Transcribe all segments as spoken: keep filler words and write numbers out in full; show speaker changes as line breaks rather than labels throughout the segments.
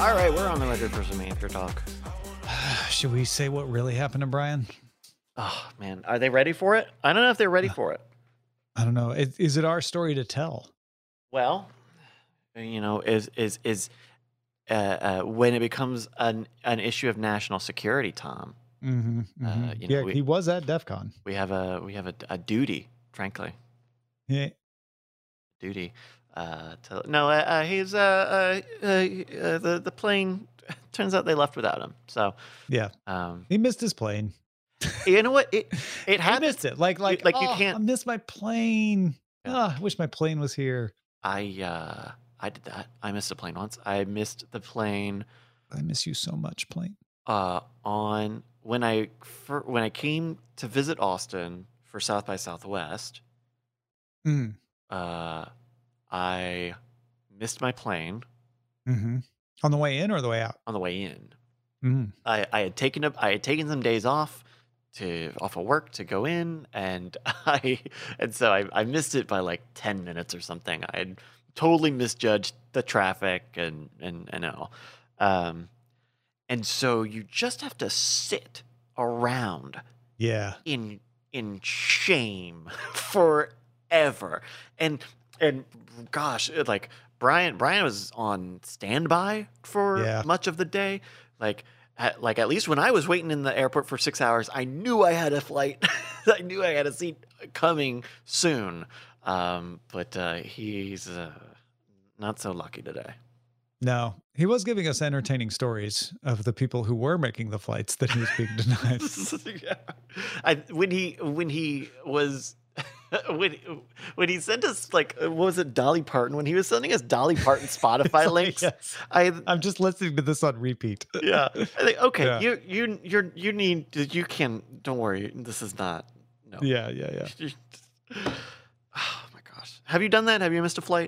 All right, we're on the record for some after talk.
Should we say what really happened to Brian?
Oh man, are they ready for it? I don't know if they're ready for it.
I don't know. Is, is it our story to tell?
Well, you know, is is is uh, uh, when it becomes an an issue of national security, Tom.
Mm-hmm, mm-hmm.
Uh, you know,
yeah,
we,
he was at DEF CON.
We have a we have a, a duty, frankly.
Yeah.
Duty. Uh, to, no, uh, uh, he's uh, uh, uh, uh, the the plane. Turns out they left without him. So
yeah,
um,
he missed his plane.
You know what? It it had
missed it. Like like
like
oh,
you can't.
I missed my plane.
Yeah.
Oh, I wish my plane was here.
I uh, I did that. I missed a plane once. I missed the plane.
I miss you so much, plane.
Uh, on when I for, when I came to visit Austin for South by Southwest.
Mm.
Uh, I missed my plane.
Mm-hmm. On the way in or the way out?
On the way in.
Mm.
I, I had taken up I had taken some days off to off of work to go in, and I and so I, I missed it by like ten minutes or something. I had totally misjudged the traffic and and and all. Um, and so you just have to sit around,
yeah,
in in shame forever. And and gosh, like Brian Brian was on standby for
yeah.
much of the day. Like, at, like at least when I was waiting in the airport for six hours, I knew I had a flight. I knew I had a seat coming soon. Um, but uh, he's uh, not so lucky today.
No, he was giving us entertaining stories of the people who were making the flights that he was being denied.
yeah. I, when he when he was. when when he sent us, like, what was it, Dolly Parton? When he was sending us Dolly Parton Spotify links,
yes.
I
I'm just listening to this on repeat.
yeah, I think okay,
yeah.
you you you you need you can don't worry, this is not no.
Yeah, yeah, yeah.
Oh my gosh, have you done that? Have you missed a flight?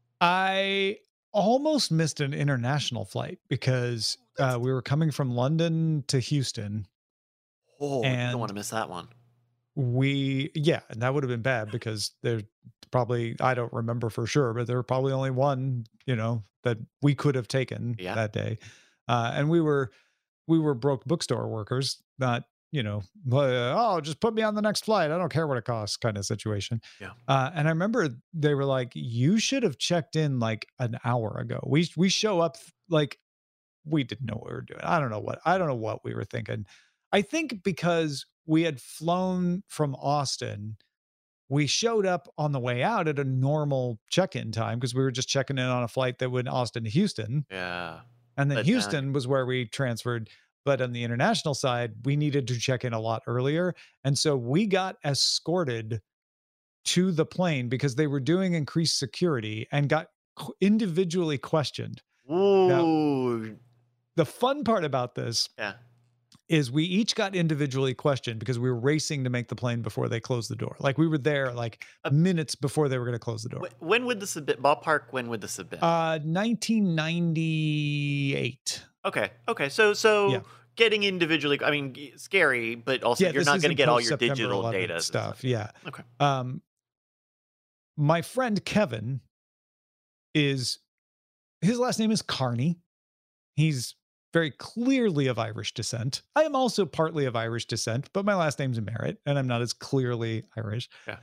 I almost missed an international flight because uh, we were coming from London to Houston.
Oh, and you don't want to miss that one.
We, yeah, and that would have been bad because there probably, I don't remember for sure, but there were probably only one, you know, that we could have taken
yeah.
that day. Uh, and we were, we were broke bookstore workers, not, you know, uh, oh, just put me on the next flight. I don't care what it costs kind of situation.
Yeah.
Uh, and I remember they were like, you should have checked in like an hour ago. We, we show up like we didn't know what we were doing. I don't know what, I don't know what we were thinking. I think because we had flown from Austin, we showed up on the way out at a normal check-in time because we were just checking in on a flight that went Austin to Houston.
Yeah.
And then
but,
Houston
uh,
was where we transferred. But on the international side, we needed to check in a lot earlier. And so we got escorted to the plane because they were doing increased security and got individually questioned.
Ooh.
Now, the fun part about this
yeah.
is we each got individually questioned because we were racing to make the plane before they closed the door. Like we were there like uh, minutes before they were going to close the door.
When would this have been? Ballpark, when would this have been?
Uh, nineteen ninety-eight.
Okay. Okay. So, so
yeah.
getting individually, I mean, scary, but also
yeah,
you're not going to get all your digital data
stuff. Yeah.
Okay.
Um, my friend Kevin is, his last name is Carney. He's very clearly of Irish descent. I am also partly of Irish descent, but my last name's Merritt, and I'm not as clearly Irish.
Yeah.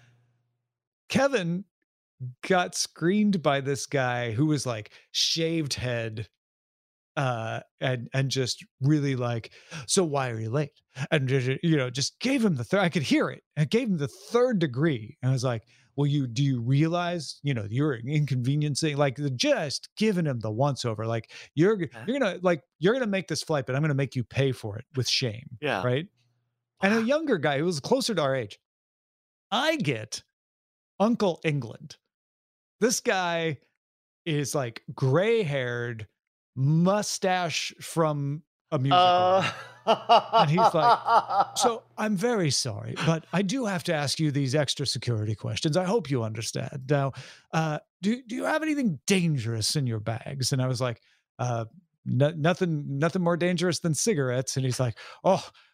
Kevin got screened by this guy who was like shaved head, uh, and and just really like, so why are you late? And you know, just gave him the third. I could hear it. I gave him the third degree, and I was like, well, you do you realize, you know, you're inconveniencing, like just giving him the once over, like you're you're gonna like you're gonna make this flight, but I'm gonna make you pay for it with shame.
Yeah.
Right. And a younger guy who was closer to our age, I get Uncle England. This guy is like gray haired, mustache from a musical.
Uh...
And he's like, so I'm very sorry, but I do have to ask you these extra security questions. I hope you understand. Now, uh, do, do you have anything dangerous in your bags? And I was like, uh, no, nothing, nothing more dangerous than cigarettes. And he's like, oh,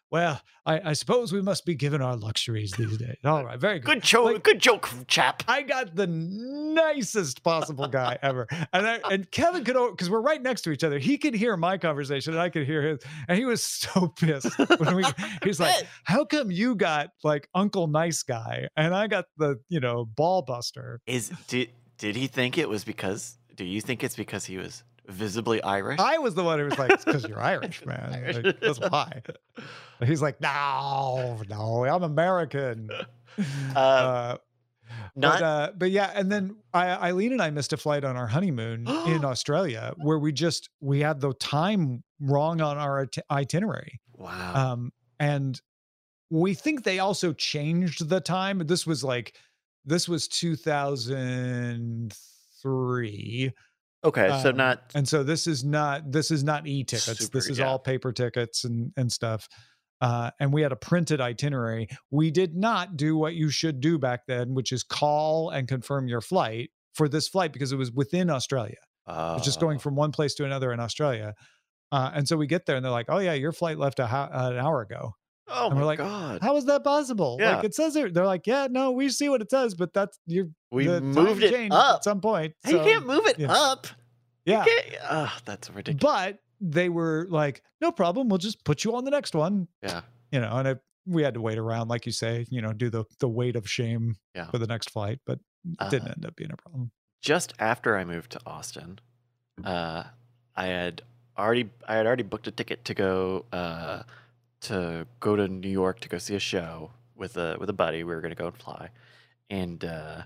well, I, I suppose we must be given our luxuries these days. All right, very good.
Good joke,
Like,
good joke, chap.
I got the nicest possible guy ever. And I, and Kevin could, because we're right next to each other, he could hear my conversation and I could hear his. And he was so pissed when we, he's like, how come you got like Uncle Nice Guy and I got the, you know, ball buster?
Is did did he think it was because? Do you think it's because he was visibly Irish?
I was the one who was like, it's because you're Irish, man.
Irish.
Like, that's why. And he's like, no, no, I'm American.
Uh,
Uh,
not
but, uh, but yeah, and then I, Eileen and I missed a flight on our honeymoon in Australia where we just we had the time wrong on our it- itinerary.
wow.
Um, and we think they also changed the time. This was like this was two thousand three.
Okay, so
Um,
not
and so this is not this is not e-tickets.
Super,
This is
yeah.
all paper tickets and and stuff. Uh, and we had a printed itinerary. We did not do what you should do back then, which is call and confirm your flight for this flight because it was within Australia.
uh,
It was just going from one place to another in Australia. Uh, and so we get there and they're like, "Oh yeah, your flight left a ho- an hour ago."
Oh
And
my
we're like,
god.
"How is that possible?"
Yeah.
Like it says there. They're like, "Yeah, no, we see what it says, but that's you.
We
the time
moved it
changed
up.
at some point."
Hey, you
so,
can't move it
yeah.
up.
yeah.
You can't, uh, that's ridiculous.
But they were like, "No problem. We'll just put you on the next one."
Yeah.
You know, and I, we had to wait around, like you say, you know, do the the weight of shame
Yeah.
for the next flight, but it
Uh,
didn't end up being a problem.
Just after I moved to Austin, uh, I had already I had already booked a ticket to go uh, to go to New York to go see a show with a with a buddy. We were gonna go and fly, and uh,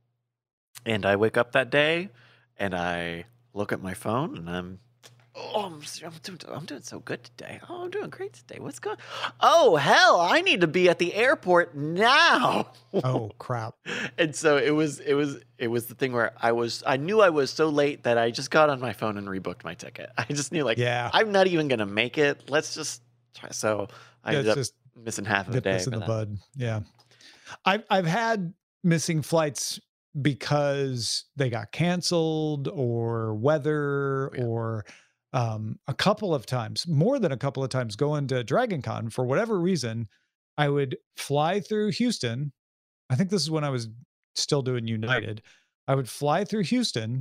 and I wake up that day, and I look at my phone, and I'm oh I'm, s- I'm doing I'm doing so good today. Oh, I'm doing great today. What's going? Oh hell, I need to be at the airport now.
Oh crap!
And so it was it was it was the thing where I was I knew I was so late that I just got on my phone and rebooked my ticket. I just knew like
Yeah,
I'm not even gonna make it. Let's just try. So I
yeah,
ended
it's
up
just
missing half of a
get
day.
this in
for
the
that.
bud. Yeah, I've I've had missing flights because they got canceled or weather
Yeah.
or um, a couple of times, more than a couple of times, going to Dragon Con for whatever reason. I would fly through Houston. I think this is when I was still doing United. I would fly through Houston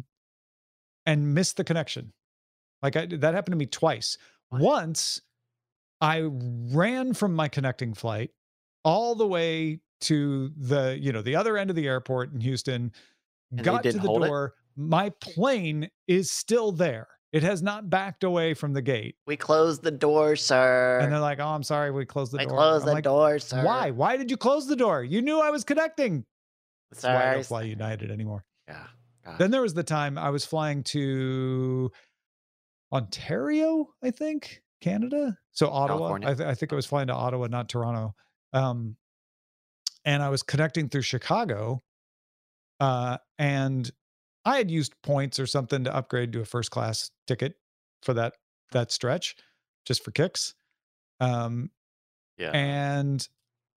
and miss the connection. Like I, that happened to me twice.
What?
Once I ran from my connecting flight all the way to the, you know, the other end of the airport in Houston,
And they
got to
didn't
the
hold it?
door. My plane is still there. It has not backed away from the gate.
We closed the door, sir.
And they're like, "Oh, I'm sorry, we closed the
I
door."
closed
I'm
the
like,
door, sir.
"Why? Why did you close the door? You knew I was connecting." That's why I
Sorry.
don't fly United anymore.
Yeah. God.
Then there was the time I was flying to Ontario, I think, Canada. So Ottawa.
California.
I, th- I think I was flying to Ottawa, not Toronto. Um, and I was connecting through Chicago. Uh, and I had used points or something to upgrade to a first class ticket for that that stretch, just for kicks. Um,
Yeah.
and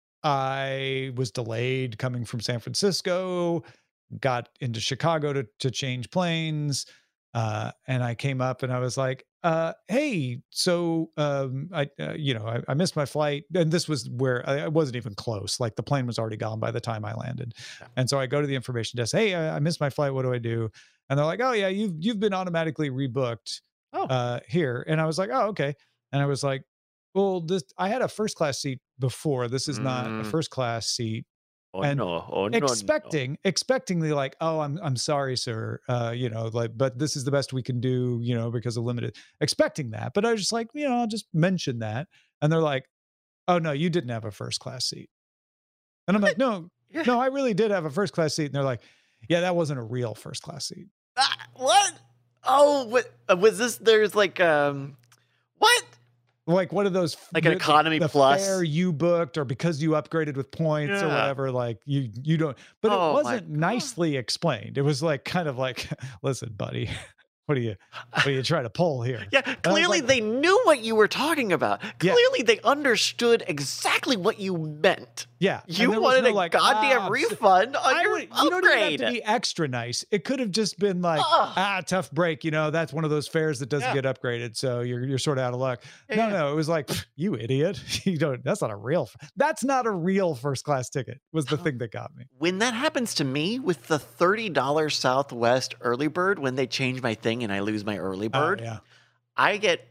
I was delayed coming from San Francisco, got into Chicago to to change planes. Uh, and I came up and I was like, uh, "Hey, so um, I, uh, you know, I, I missed my flight." And this was where I, I wasn't even close. Like the plane was already gone by the time I landed.
Yeah.
And so I go to the information desk. "Hey, I, I missed my flight. What do I do?" And they're like, "Oh yeah, you've you've been automatically rebooked
Oh.
uh, here." And I was like, "Oh okay." And I was like, "Well, this I had a first class seat before. This is not a
Mm.
first class seat."
Oh
and
no. Oh no.
expecting expectingly like, "Oh, i'm i'm sorry, sir, uh you know, like, but this is the best we can do, you know, because of limited," expecting that. But I was just like, you know, I'll just mention that. And they're like, "Oh no, you didn't have a first class seat." And I'm like, no
Yeah.
no I really did have a first class seat. And they're like, "Yeah, that wasn't a real first class seat."
Ah, what? Oh, what uh, was this? There's like um, what?
Like one of those
Like an
the-
economy
the
plus?
fare you booked, or because you upgraded with points or
Yeah.
whatever, like you you don't. But
Oh,
it
my
wasn't
God.
nicely explained. It was like kind of like, "Listen, buddy, what are you, what are you trying to pull here?
Yeah,
And I was
clearly
like,
they knew what you were talking about.
Yeah.
Clearly they understood exactly what you meant.
yeah. and
You
there was
wanted
no
a
like,
goddamn
"Ah, s-
refund on
I
your
would, you don't even have
upgrade.
to be extra nice. It could have just been like,
Ugh.
ah, tough break. You know, that's one of those fares that doesn't
Yeah.
get upgraded. So you're, you're sort of out of luck.
Yeah,
No,
yeah.
no, it was like, "Pfft, you idiot. You don't, that's not a real, f- that's not a real first class ticket was the thing that got me.
When that happens to me with the thirty dollars Southwest early bird, when they change my thing and I lose my early
Oh,
bird,
yeah.
I get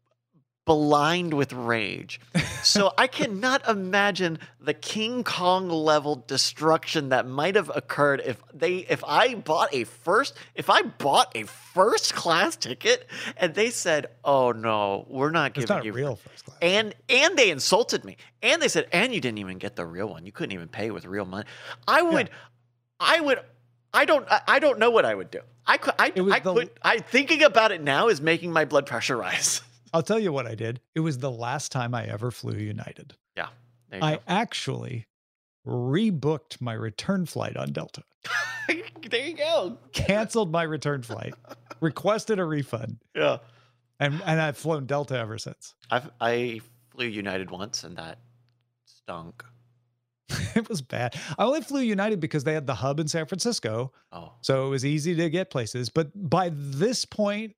blind with rage. So I cannot imagine the King Kong level destruction that might have occurred if they if I bought a first if I bought a first class ticket and they said, "Oh no, we're not
It's
giving
not
you
real first class.
and and they insulted me. And they said, "And you didn't even get the real one. You couldn't even pay with real money." I would I would I don't I, I don't know what I would do. I could I
It was
I
the-
could I thinking about it now is making my blood pressure rise.
I'll tell you what I did. It was the last time I ever flew United.
Yeah. There you
I
go.
actually rebooked my return flight on Delta,
There you go.
canceled my return flight, requested a refund,
Yeah.
and, and I've flown Delta ever since.
I've I flew United once and that stunk.
It was bad. I only flew United because they had the hub in San Francisco,
Oh.
so it was easy to get places. But by this point,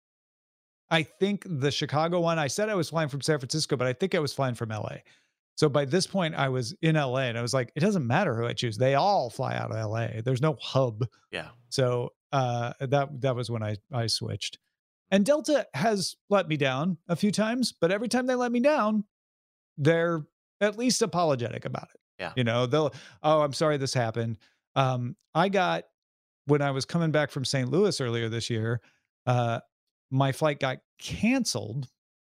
I think the Chicago one, I said I was flying from San Francisco, but I think I was flying from L A. So by this point, I was in L A and I was like, it doesn't matter who I choose. They all fly out of L A. There's no hub.
Yeah.
So uh, that that was when I I switched. And Delta has let me down a few times, but every time they let me down, they're at least apologetic about it.
Yeah.
You know, they'll, oh, I'm sorry this happened. Um, I got when I was coming back from Saint Louis earlier this year, uh, my flight got canceled,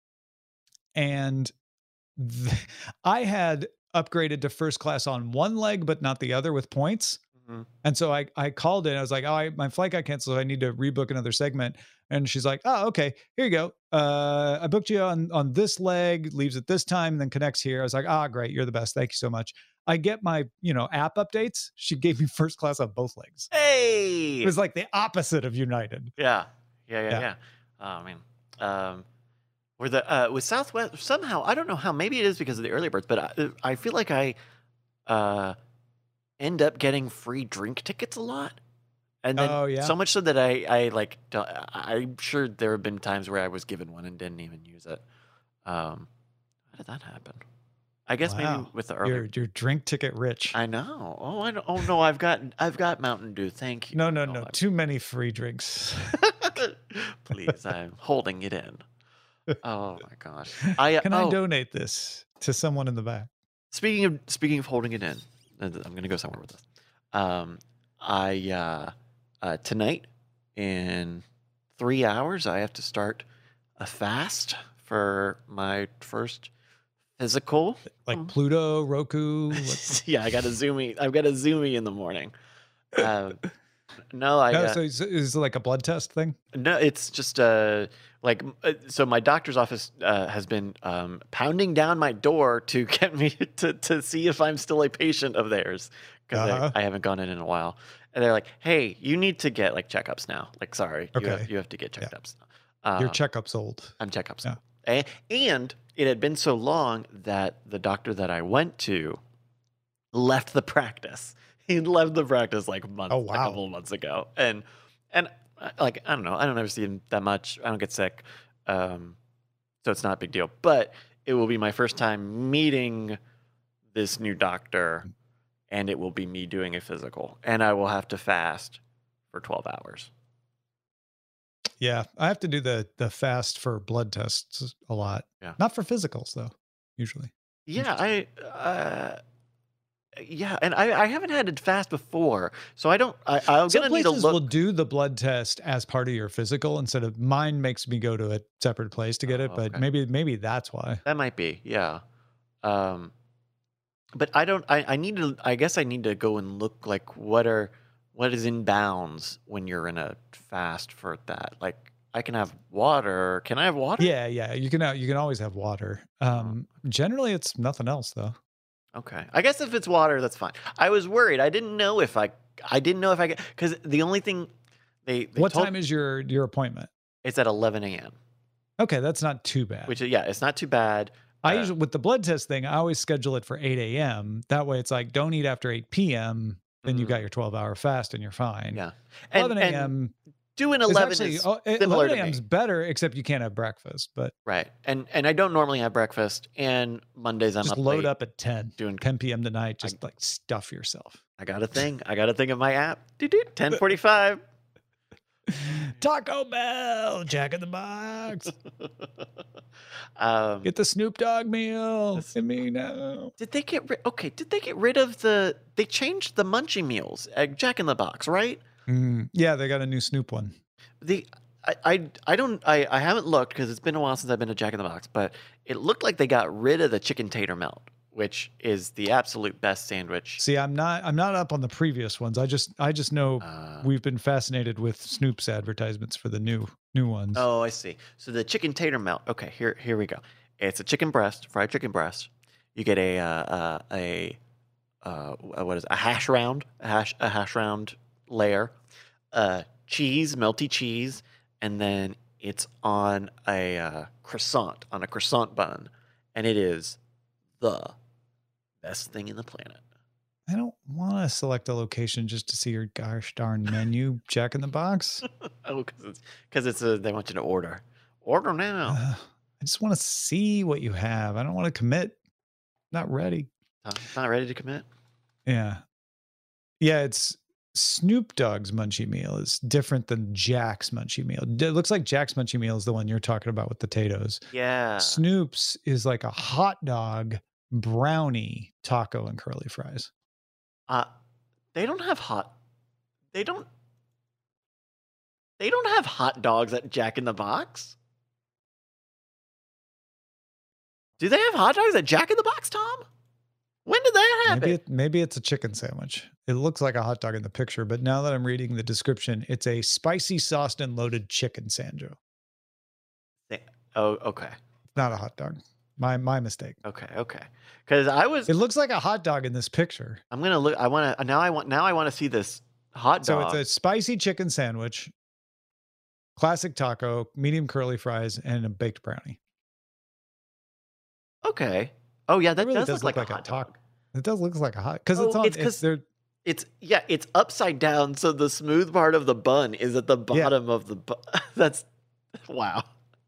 and th- I had upgraded to first class on one leg, but not the other with points.
Mhm.
And so I I called in. I was like, "Oh, I, my flight got canceled. I need to rebook another segment." And she's like, "Oh, okay. Here you go. Uh, I booked you on on this leg. Leaves at this time, and then connects here." I was like, "Ah, great. You're the best. Thank you so much." I get my you know app updates. She gave me first class on both legs.
Hey.
It was like the opposite of United.
Yeah. Yeah, yeah,
Yeah.
yeah. Oh, I mean, um, were the uh, with Southwest somehow I don't know how. Maybe it is because of the early birds, but I, I feel like I uh, end up getting free drink tickets a lot, and then
Oh, yeah?
so much so that I I like don't- I- I'm sure there have been times where I was given one and didn't even use it. Um, how did that happen? I guess maybe
Wow.
with the early.
You're you're drink ticket rich.
I know. Oh, I don't, oh no, I've got I've got Mountain Dew. Thank you.
No, no,
Oh,
no.
I'm-
Too many free drinks.
Please, I'm holding it in. Oh my gosh. I
Can I
oh,
donate this to someone in the back?
speaking of speaking of holding it in, and I'm gonna go somewhere with this. Um, I uh, uh, tonight in three hours I have to start a fast for my first physical.
Like
Oh.
Pluto, Roku. What?
Yeah, I got a zoomy. I've got a zoomy in the morning. Um, no, I
No,
uh,
so is, is it like a blood test thing?
No, it's just uh like uh, so my doctor's office uh, has been um, pounding down my door to get me to to see if I'm still a patient of theirs because
Uh-huh.
I, I haven't gone in in a while. And they're like, "Hey, you need to get like checkups now. Like, sorry, you have
Okay.
you have to get
Yeah.
checkups now.
Your
Um,
checkup's old.
I'm checkups.
Yeah.
And, and it had been so long that the doctor that I went to left the practice. He left the practice like months,
Oh,
a
wow.
couple of months ago. And and uh, like I don't know, I don't ever see him that much. I don't get sick, um, so it's not a big deal. But it will be my first time meeting this new doctor, and it will be me doing a physical, and I will have to fast for twelve hours.
Yeah, I have to do the the fast for blood tests a lot.
Yeah.
Not for physicals though, usually.
Yeah, I. Uh, yeah, and I, I haven't had a fast before, so I don't. I, I'm
Some
gonna need to
places
look.
will do the blood test as part of your physical instead of mine makes me go to a separate place to get it,
Oh,
but
okay.
maybe maybe that's why.
That might be, yeah. Um, but I don't. I, I need to. I guess I need to go and look like what are what is in bounds when you're in a fast for that. Like I can have water. Can I have water?
Yeah, yeah, you can uh, you can always have water. Um generally it's nothing else though.
Okay. I guess if it's water, that's fine. I was worried. I didn't know if I. I didn't know if I get because the only thing, They they
What
told
time is your your appointment?
it's at eleven a m,
Okay, that's not too bad.
which is yeah, it's not too bad.
I
Uh,
usually with the blood test thing, I always schedule it for eight a m. That way it's like don't eat after eight p m. Then you got
mm,
your twelve hour fast and you're fine.
yeah, and
11
and
a.m.
doing
is
eleven
actually
is
oh, eh,
similar
11
to
a.m. is
me,
better, except you can't have breakfast. But
right? And and I don't normally have breakfast, and Mondays I'm
just
up
load
late
up at ten,
doing.
ten p m tonight.
I
Just like stuff yourself.
I got a thing. I got a thing in my app. ten forty-five.
Taco Bell, Jack in the Box.
um,
Get the Snoop Dogg meal.
This-
Give me now.
did they get rid? Okay, did they get rid of the? They changed the Munchie meals at Jack in the Box, right?
Mm, yeah, they got a new Snoop one.
The I I, I don't I, I haven't looked because it's been a while since I've been to Jack in the Box, but it looked like they got rid of the chicken tater melt, which is the absolute best sandwich.
See, I'm not I'm not up on the previous ones. I just I just know
Uh,
we've been fascinated with Snoop's advertisements for the new new ones.
oh, I see. So the chicken tater melt. Okay, here here we go. It's a chicken breast, fried chicken breast. You get a uh, uh, a uh, what is it? A hash round, a hash a hash round layer, uh, cheese, melty cheese, and then it's on a uh, croissant, on a croissant bun, and it is the best thing in the planet.
I don't want to select a location just to see your gosh darn menu, Jack in the Box.
Oh, because it's because it's a they want you to order, order now.
Uh, I just want to see what you have. I don't want to commit. Not ready.
Uh, not ready to commit.
Yeah. Yeah, it's Snoop Dogg's Munchie Meal is different than Jack's Munchie Meal. It looks like Jack's Munchie Meal is the one you're talking about with potatoes.
Yeah.
Snoop's is like a hot dog, brownie, taco, and curly fries.
Uh, they don't have hot. They don't. They don't have hot dogs at Jack in the Box. Do they have hot dogs at Jack in the Box, Tom? When did that happen?
Maybe it, maybe it's a chicken sandwich. It looks like a hot dog in the picture, but now that I'm reading the description, it's a spicy sauced and loaded chicken sandwich.
They- oh, okay,
Not a hot dog. My my mistake.
okay, okay. Because I was.
It looks like a hot dog in this picture.
I'm gonna look. I want to now. I want now. I want to see this hot
So
dog.
it's a spicy chicken sandwich, classic taco, medium curly fries, and a baked brownie.
Okay. Oh yeah, that
It really
does,
does
look,
look
like, a
like a
hot
taco.
dog.
It does look like a hot because
Oh,
it's on.
it's
It's,
'cause-
they're
It's yeah. It's upside down, so the smooth part of the bun is at the
Yeah.
bottom of the. Bu- That's wow.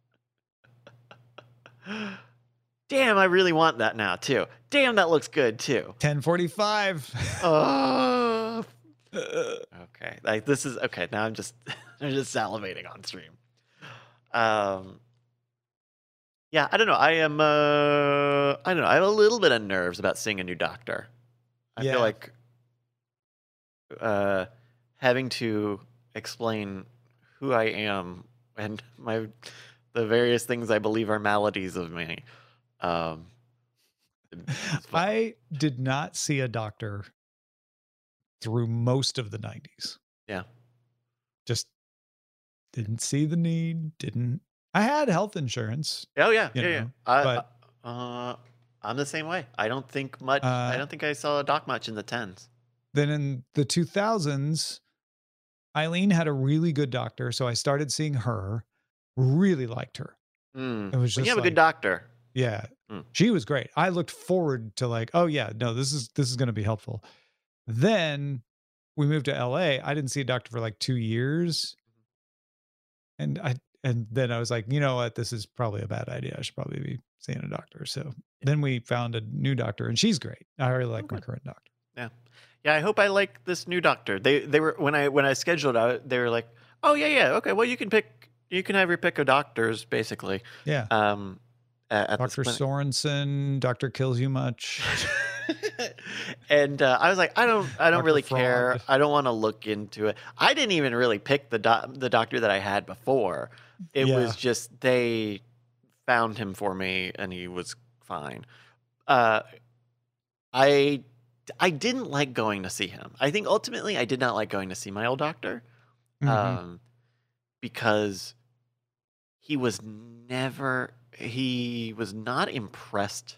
Damn, I really want that now too. Damn, that looks good too.
ten forty-five.
Oh. Okay, like this is okay. Now I'm just I'm just salivating on stream. Um. Yeah, I don't know. I am. Uh, I don't know. I have a little bit of nerves about seeing a new doctor. I
Yeah.
feel like uh, having to explain who I am and my the various things I believe are maladies of me. Um, it's fun.
I did not see a doctor through most of the nineties.
Yeah.
Just didn't see the need. Didn't. I had health insurance.
Oh yeah,
you
yeah, yeah.
know,
I,
but-
uh, I'm the same way. I don't think much. I
Uh,
don't think I saw a doc much in the tens.
Then in the two thousands, Eileen had a really good doctor. So I started seeing her, really liked her.
Mm.
It was
When you
just
have a
like,
good doctor.
yeah,
Mm.
she was great. I looked forward to like, oh yeah, no, this is, this is going to be helpful. Then we moved to L A. I didn't see a doctor for like two years. And I, and then I was like, you know what? This is probably a bad idea. I should probably be seeing a doctor. So then we found a new doctor and she's great. I really like my
good.
current doctor.
Yeah, I hope I like this new doctor. They they were when I when I scheduled out, they were like, oh yeah, yeah, okay. Well, you can pick. You can have your pick of doctors, basically.
Yeah.
Um, at, at this
Doctor
clinic.
Sorensen, Doctor Kills You Much.
and uh, I was like, I don't, I don't
Doctor
really care.
Fraud.
I don't want to look into it. I didn't even really pick the doc the doctor that I had before. It
Yeah.
was just they found him for me, and he was fine. Uh, I I didn't like going to see him. I think ultimately I did not like going to see my old doctor,
Mhm.
um, because he was never he was not impressed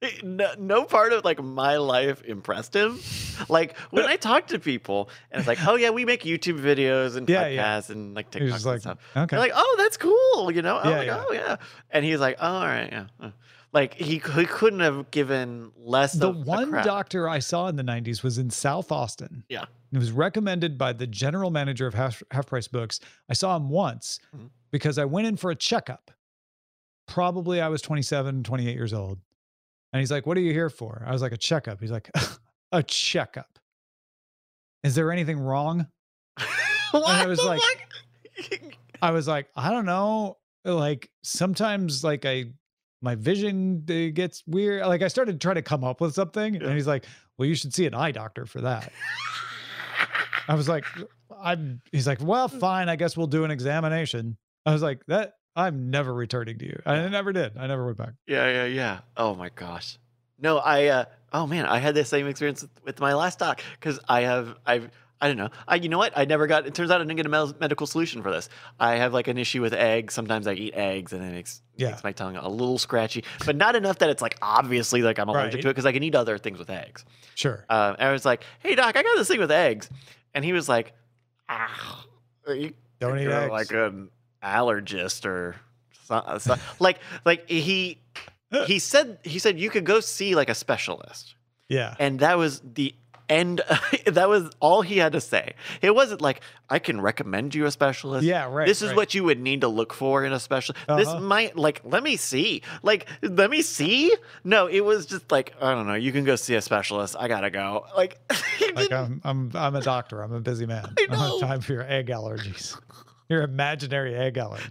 no, no part of like my life impressed him. Like when I talk to people and it's like, oh yeah, we make YouTube videos and
Yeah, yeah.
podcasts and like
He was
TikToks
just
and
like,
stuff.
okay.
They're like, oh, that's cool, you know? I'm
Yeah,
like,
yeah.
oh yeah. And he's like, oh, all right, yeah. uh." Like he, he couldn't have given less
The
of a
one
crap.
doctor I saw in the nineties was in South Austin.
Yeah.
It was recommended by the general manager of Half, Half Price Books. I saw him once
Mhm.
because I went in for a checkup. Probably I was twenty-seven, twenty-eight years old. And he's like, what are you here for? I was like, a checkup. He's like, a checkup. Is there anything wrong?
What
I was
the
like-
fuck?
I was like, I don't know. Like sometimes like I, my vision uh, gets weird. Like I started trying to come up with something
Yeah.
and he's like, well, you should see an eye doctor for that. I was like, I'm, he's like, well, fine. I guess we'll do an examination. I was like, that I'm never returning to you. I
Yeah.
never did. I never went back.
Yeah, yeah, yeah. Oh my gosh. No, I. Uh, oh man, I had the same experience with, with my last doc because I have. I've. I don't know. I. You know what? I never got. It turns out I didn't get a med- medical solution for this. I have like an issue with eggs. Sometimes I eat eggs and it makes
Yeah.
makes my tongue a little scratchy, but not enough that it's like obviously like I'm allergic
Right.
to it because I can eat other things with eggs.
Sure.
Uh, and I was like, "Hey doc, I got this thing with eggs," and he was like, "Ah, you
Don't eat
you're
eggs.
like an allergist or so, so- like like he he said he said you could go see like a specialist,
Yeah.
and that was the end. That was all he had to say. It wasn't like I can recommend you a specialist.
Yeah, right,
This is
right.
what you would need to look for in a specialist. This
Uh-huh.
might like let me see. Like let me see. No, it was just like I don't know. You can go see a specialist. I gotta go. Like, he
Like
didn't-
I'm, I'm, I'm a doctor. I'm a busy man.
I
I don't
know.
have time for your egg allergies. Your imaginary egg allergy.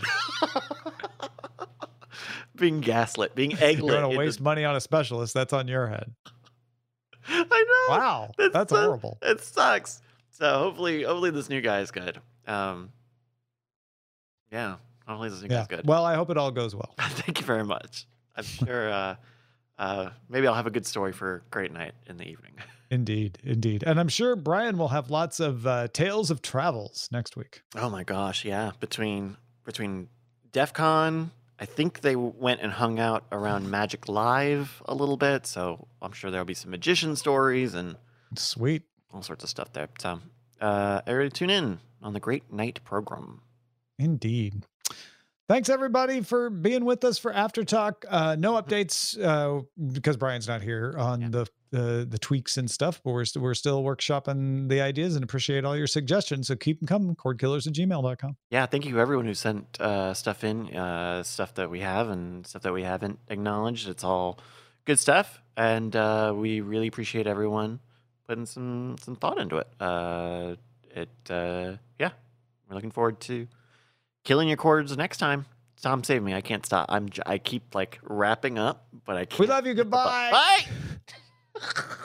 being gaslit, being egg
You
lit.
want to
into-
waste money on a specialist? That's on your head.
I know.
Wow,
It's
that's
so-
horrible.
It sucks. So hopefully, hopefully this new guy is good. Um, yeah, hopefully this new
Yeah.
guy's good.
Well, I hope it all goes well.
Thank you very much. I'm sure. Uh, uh, maybe I'll have a good story for Great Night in the evening.
Indeed, indeed. And I'm sure Brian will have lots of uh, tales of travels next week.
Oh my gosh, yeah. Between between DEF CON, I think they went and hung out around Magic Live a little bit. So I'm sure there'll be some magician stories and
Sweet.
all sorts of stuff there. So uh, everybody tune in on the Great Night program.
Indeed. Thanks everybody for being with us for After Talk. Uh, no updates uh, because Brian's not here on
Yeah.
the, the the tweaks and stuff, but we're, st- we're still workshopping the ideas and appreciate all your suggestions. So keep them coming. Cordkillers at gmail dot com.
Yeah, thank you everyone who sent uh, stuff in, uh, stuff that we have and stuff that we haven't acknowledged. It's all good stuff, and uh, we really appreciate everyone putting some some thought into it. Uh, it uh, yeah, we're looking forward to killing your cords next time. Tom, save me! I can't stop. I'm j- I keep like wrapping up, but I can't.
We love you.
hit the button.
Goodbye.
Bye.